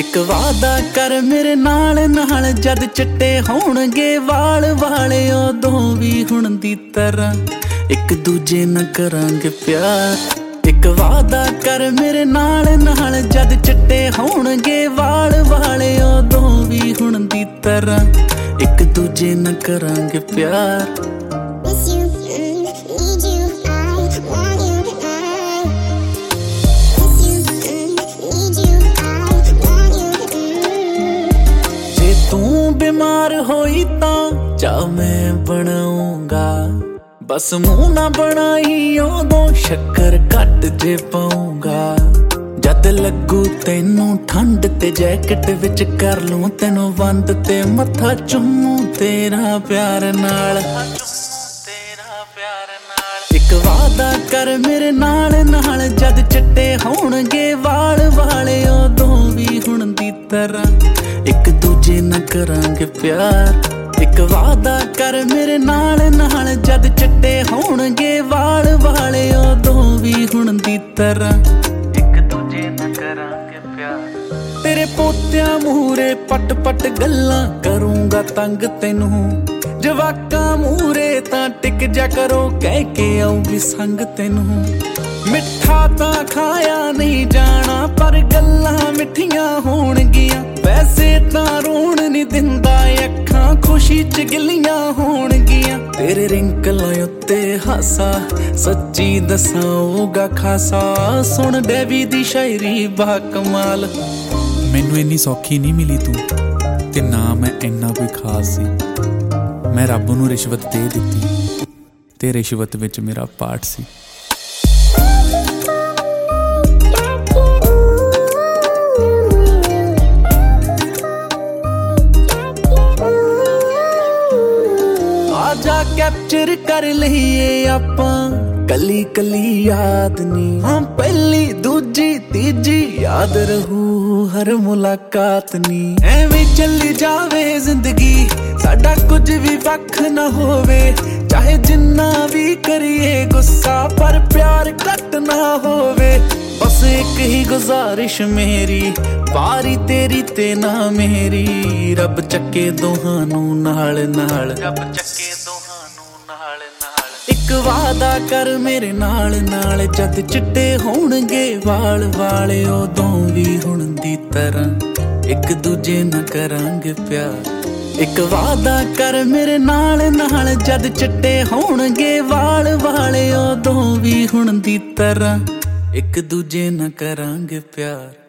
ਇੱਕ ਵਾਦਾ ਕਰ ਮੇਰੇ ਨਾਲ ਨਾਲ, ਜਦ ਚਿੱਟੇ ਹੋਣਗੇ ਵਾਲ ਵਾਲੇ ਉਦੋਂ ਵੀ ਹੁਣ ਦੀ ਤਰ੍ਹਾਂ ਇੱਕ ਦੂਜੇ ਨਾਲ ਕਰਾਂਗੇ ਪਿਆਰ। ਇੱਕ ਵਾਦਾ ਕਰ ਮੇਰੇ ਨਾਲ ਨਾਲ, ਜਦ ਚਿੱਟੇ ਹੋਣਗੇ ਵਾਲ ਵਾਲੇ ਉਦੋਂ ਵੀ ਹੁਣ ਦੀ ਤਰ੍ਹਾਂ ਇੱਕ ਦੂਜੇ ਨਾਲ ਕਰਾਂਗੇ ਪਿਆਰ। ਤੂੰ ਬਿਮਾਰ ਹੋਈ ਤਾਂ ਚਾਹ ਮੈਂ ਬਣਾਉਂਗਾ, ਬਸ ਮੂੰਹ ਨਾ ਬਣਾਈ ਉਦੋਂ ਸ਼ੱਕਰ ਘੱਟ ਜੇ ਪਾਉਂਗਾ। ਜਦ ਲੱਗੂ ਤੈਨੂੰ ਠੰਡ ਤੇ ਜੈਕਟ ਵਿੱਚ ਕਰ ਲੂੰ ਤੈਨੂੰ ਬੰਦ ਤੇ ਮੱਥਾ ਚੁੰਮੂ ਤੇਰਾ ਪਿਆਰ ਨਾਲ। ਇੱਕ ਵਾਦਾ ਕਰ ਮੇਰੇ ਨਾਲ ਨਾਲ, ਜਦ ਚਿੱਟੇ ਹੋਣਗੇ ਵਾਲ ਵਾਲੇ ਉਦੋਂ ਵੀ ਹੁਣ ਦੀ ਤਰ੍ਹਾਂ ਇੱਕ ਦੂਜੇ ਨਾਲ ਕਰਾਂਗੇ ਪਿਆਰ। ਇੱਕ ਵਾਦਾ ਕਰ ਮੇਰੇ ਨਾਲ ਨਾਲ, ਜਦ ਚਿੱਟੇ ਹੋਣਗੇ ਵਾਲ ਵਾਲੇ ਉਦੋਂ ਵੀ ਹੁਣ ਦੀ ਤਰ੍ਹਾਂ ਇੱਕ ਦੂਜੇ ਨਾਲ ਕਰਾਂਗੇ ਪਿਆਰ। ਤੇਰੇ ਪੋਤਿਆਂ ਮੂਹਰੇ ਪਟ ਪਟ ਗੱਲਾਂ ਕਰੂੰਗਾ ਤੰਗ ਤੈਨੂੰ, ਜਵਾਕਾਂ ਮੂਹਰੇ ਤਾਂ ਟਿਕ ਜਾ ਕਰੋ ਕਹਿ ਕੇ ਆਊਗੀ ਸੰਗ ਤੈਨੂੰ। ਮਿੱਠਾ ਤਾਂ ਖਾਇਆ ਨਹੀਂ ਜਾਣਾ ਪਰ ਗੱਲਾਂ ਮਿੱਠੀਆਂ ਹੋਣਗੀਆਂ, ਵੈਸੇ ਤਾਂ ਰੋਣ ਨਹੀਂ ਦਿੰਦਾ ਅੱਖਾਂ ਖੁਸ਼ੀ ਚ ਗਿੱਲੀਆਂ ਹੋਣਗੀਆਂ। ਤੇਰੇ ਰਿੰਕਲਾਂ ਉੱਤੇ ਹਾਸਾ ਸੱਚੀ ਦੱਸਾਂ ਹੋਊਗਾ ਖਾਸਾ, ਸੁਣ ਡੈਵੀ ਦੀ ਸ਼ਾਇਰੀ ਬਾ ਕਮਾਲ। ਮੈਨੂੰ ਇੰਨੀ ਸੌਖੀ ਨਹੀਂ ਮਿਲੀ ਤੂੰ ਤੇ ਨਾ ਮੈਂ ਇੰਨਾ ਕੋਈ ਖਾਸ ਸੀ। ਮੈਂ ਰੱਬ ਨੂੰ ਰਿਸ਼ਵਤ ਦੇ ਦਿੱਤੀ ਤੇ ਰਿਸ਼ਵਤ ਵਿੱਚ ਮੇਰਾ ਪਾਰਟ ਸੀ। ਆਜਾ ਕੈਪਚਰ ਕਰ ਲਈਏ ਆਪਾਂ ਕੱਲੀ ਕੱਲੀ ਯਾਦ ਨੀ, ਹਾਂ ਪਹਿਲੀ ਦੂਜੀ ਤੀਜੀ ਯਾਦ ਰਹੂ ਹਰ ਮੁਲਾਕਾਤ ਨੀ। ਐਵੇਂ ਚੱਲੀ ਜਾਵੇ ਜ਼ਿੰਦਗੀ ਸਾਡਾ ਕੁਝ ਵੀ ਵੱਖ ਨਾ ਹੋਵੇ, ਚਾਹੇ ਜਿੰਨਾ ਵੀ ਕਰੀਏ ਗੁੱਸਾ ਪਰ ਪਿਆਰ ਘੱਟ ਨਾ ਹੋਵੇ। ਬਸ ਇੱਕ ਹੀ ਗੁਜ਼ਾਰਿਸ਼ ਮੇਰੀ, ਵਾਰੀ ਤੇਰੀ ਤੇ ਨਾ ਮੇਰੀ, ਰੱਬ ਚੱਕੇ ਦੋਹਾਂ ਨੂੰ ਨਾਲ ਨਾਲ, ਰੱਬ ਚੱਕੇ ਦੋਹਾਂ ਨੂੰ ਨਾਲ ਨਾਲ। ਇੱਕ ਵਾਦਾ ਕਰ ਮੇਰੇ ਨਾਲ ਨਾਲ, ਜਦ ਚਿੱਟੇ ਹੋਣਗੇ ਵਾਲ ਵਾਲੇ ਉਦੋਂ ਵੀ ਹੁਣ ਦੀ ਤਰ੍ਹਾਂ ਇੱਕ ਦੂਜੇ ਨਾਲ ਕਰਾਂਗੇ ਪਿਆਰ। ਇੱਕ ਵਾਦਾ ਕਰ ਮੇਰੇ ਨਾਲ ਨਾਲ, ਜਦ ਚਿੱਟੇ ਹੋਣਗੇ ਵਾਲ ਵਾਲੇ ਉਦੋਂ ਵੀ ਹੁਣ ਦੀ ਤਰ੍ਹਾਂ ਇੱਕ ਦੂਜੇ ਨਾਲ ਕਰਾਂਗੇ ਪਿਆਰ।